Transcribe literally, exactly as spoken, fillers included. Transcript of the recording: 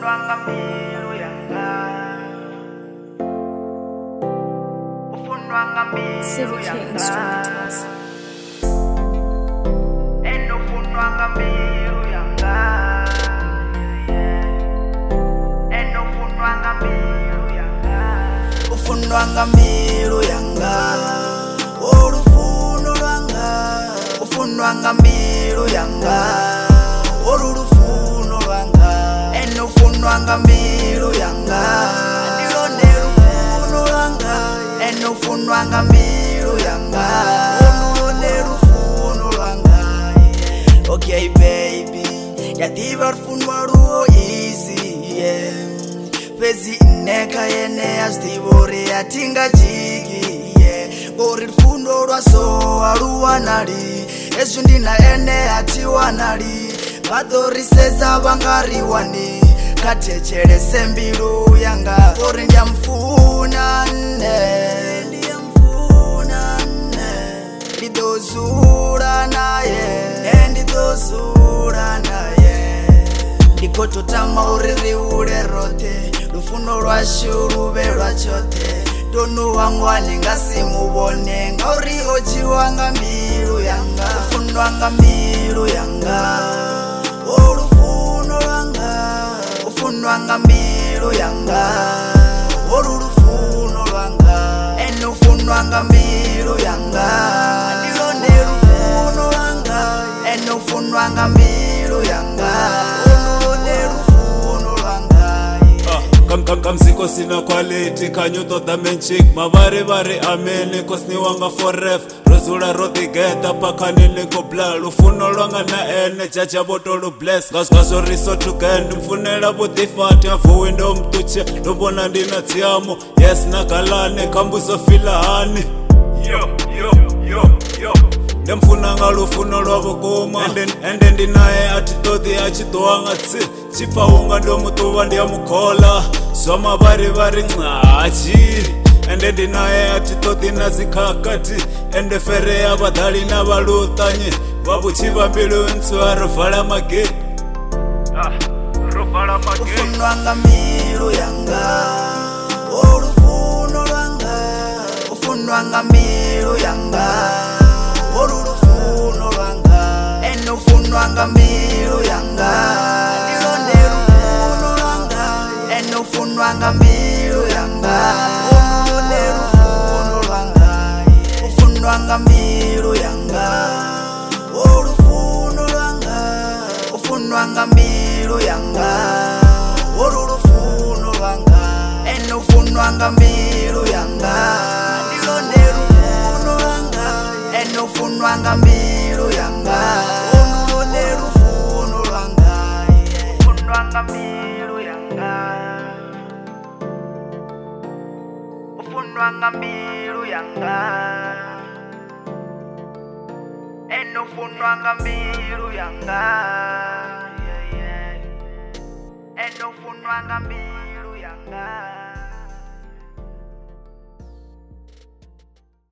ufundwa ngamilu yanga, ufundwa ngamilu yanga, eno ufundwa ngamilu yanga, eno ufundwa ngamilu yanga, ufundwa ngamilu yanga, olufuno lwanga, ufundwa ngamilu yanga, olufuno lwanga, eno ufundwa ngamilu yanga, ndilonde lufuno lwanga, eno ufundwa ngamilu yanga, olulonde lufuno lwanga. Okay baby, yadiva lufuno luo easy, yeah. Pezi neka yene astivori yatinga jigi, yeah. Gori lufuno lwaso aluwanali, eshu ndina ene atiwanali, vadorisesa vangariwani, katechelese mbilu yanga, gori ndiyamfuna nne, ndiyamfuna nne, ndidozula naye, ndidozula naye, ndikototama uriri ule rote, lufuno lwashu lube lwachote, donu wangwani ngasimubone, ngauri ojiwa ngamilu yanga, ufundwa ngamilu yanga, olufuno lwanga, ufundwa ngamilu yanga, olulufuno lwanga, eno ufundwa ngamilu yanga, ndilonde lufuno lwanga, eno ufundwa ngamilu yanga, olulonde lufuno lwanga. Kam kam kam siko sina quality kanyuto da menchik mavari vari amene kosni wanga foref rozula roti geta pakanile ko bla lufuno lwanga na ene chacha botolo bless gas gaso riso tukend mfunela botifati afu window mtuche ndobona ndina tsiamo yes nakalane kambuso filahani yo yo yo yo ndemfuna ngalufuno lwabokoma ende ndinaye atitodi achitoanga tsi chipaunga ndomutuva ndiyamukhola swamavari vari ncachi ende ndinaye atitodi nazikakati ende fere yavadhali navalutanyi vavuchivambilu ntswa rovala mageti ufundwa ngamilu yanga, olufuno lwanga, ufundwa ngamilu yanga, olulufuno lwanga, eno ufundwa ngamilu yanga, ndilonde lufuno lwanga, eno ufundwa ngamilu yanga, olulonde lufuno lwanga, ufundwa ngamilu yanga, olufuno lwanga, ufundwa ngamilu yanga, olulufuno lwanga, eno ufundwa ngamilu yanga, ndilonde lufuno lwanga, eno ufundwa ngamilu yanga, olulonde lufuno lwanga, ufundwa ngamilu yanga, ufundwa ngamilu yanga, eno ufundwa ngamilu yanga, eno ufundwa ngamilu yanga.